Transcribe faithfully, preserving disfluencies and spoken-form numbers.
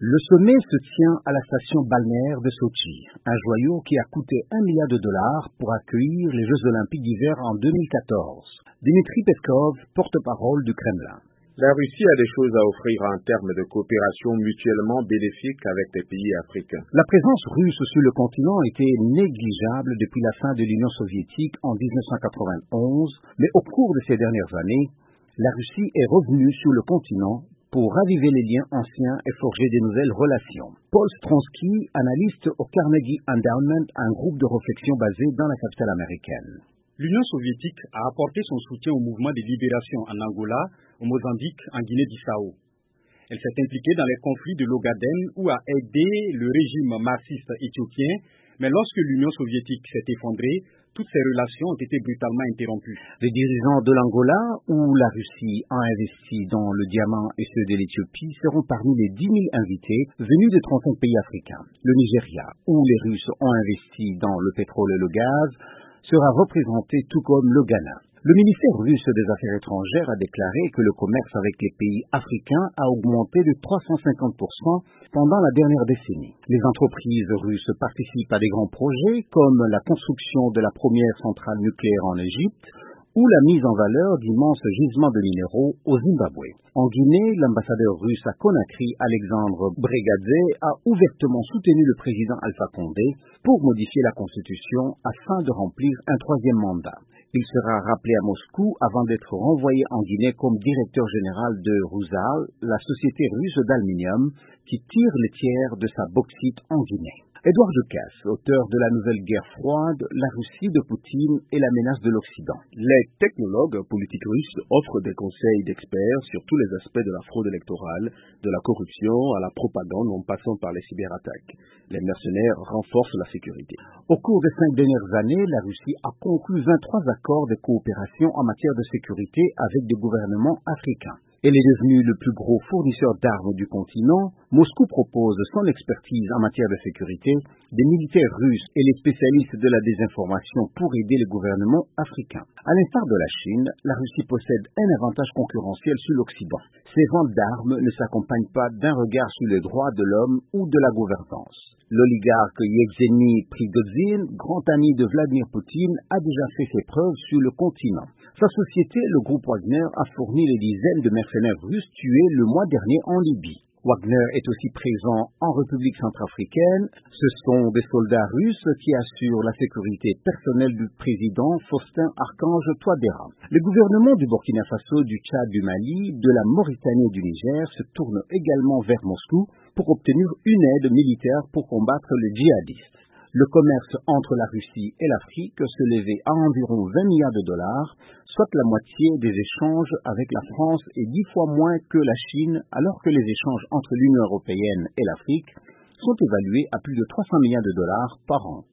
Le sommet se tient à la station balnéaire de Sotchi, un joyau qui a coûté un milliard de dollars pour accueillir les Jeux Olympiques d'hiver en deux mille quatorze. Dmitry Peskov, porte-parole du Kremlin. La Russie a des choses à offrir en termes de coopération mutuellement bénéfique avec les pays africains. La présence russe sur le continent était négligeable depuis la fin de l'Union soviétique en dix-neuf cent quatre-vingt-onze, mais au cours de ces dernières années, la Russie est revenue sur le continent pour raviver les liens anciens et forger de nouvelles relations. Paul Stronsky, analyste au Carnegie Endowment, un groupe de réflexion basé dans la capitale américaine. L'Union soviétique a apporté son soutien au mouvement de libération en Angola, au Mozambique, en Guinée-Bissau. Elle s'est impliquée dans les conflits de l'Ogaden où a aidé le régime marxiste éthiopien, mais lorsque l'Union soviétique s'est effondrée, toutes ces relations ont été brutalement interrompues. Les dirigeants de l'Angola, où la Russie a investi dans le diamant, et ceux de l'Éthiopie seront parmi les dix mille invités venus de trente-cinq pays africains. Le Nigeria, où les Russes ont investi dans le pétrole et le gaz, sera représenté tout comme le Ghana. Le ministère russe des Affaires étrangères a déclaré que le commerce avec les pays africains a augmenté de trois cent cinquante pour cent pendant la dernière décennie. Les entreprises russes participent à des grands projets comme la construction de la première centrale nucléaire en Égypte ou la mise en valeur d'immenses gisements de minéraux au Zimbabwe. En Guinée, l'ambassadeur russe à Conakry, Alexandre Bregadze, a ouvertement soutenu le président Alpha Condé pour modifier la constitution afin de remplir un troisième mandat. Il sera rappelé à Moscou avant d'être renvoyé en Guinée comme directeur général de Rusal, la société russe d'aluminium qui tire les tiers de sa bauxite en Guinée. Édouard Decasse, auteur de La Nouvelle Guerre froide, la Russie de Poutine et la menace de l'Occident. Les technologues politiques russes offrent des conseils d'experts sur tous les aspects de la fraude électorale, de la corruption à la propagande en passant par les cyberattaques. Les mercenaires renforcent la sécurité. Au cours des cinq dernières années, la Russie a conclu vingt-trois accords de coopération en matière de sécurité avec des gouvernements africains. Elle est devenue le plus gros fournisseur d'armes du continent. Moscou propose son expertise en matière de sécurité, des militaires russes et les spécialistes de la désinformation pour aider les gouvernements africains. À l'instar de la Chine, la Russie possède un avantage concurrentiel sur l'Occident. Ses ventes d'armes ne s'accompagnent pas d'un regard sur les droits de l'homme ou de la gouvernance. L'oligarque Yevgeny Prigozhin, grand ami de Vladimir Poutine, a déjà fait ses preuves sur le continent. Sa société, le groupe Wagner, a fourni les dizaines de mercenaires russes tués le mois dernier en Libye. Wagner est aussi présent en République centrafricaine. Ce sont des soldats russes qui assurent la sécurité personnelle du président Faustin Archange Touadéra. Les gouvernements du Burkina Faso, du Tchad, du Mali, de la Mauritanie et du Niger se tournent également vers Moscou pour obtenir une aide militaire pour combattre les djihadistes. Le commerce entre la Russie et l'Afrique s'élevait à environ vingt milliards de dollars, soit la moitié des échanges avec la France et dix fois moins que la Chine, alors que les échanges entre l'Union européenne et l'Afrique sont évalués à plus de trois cents milliards de dollars par an.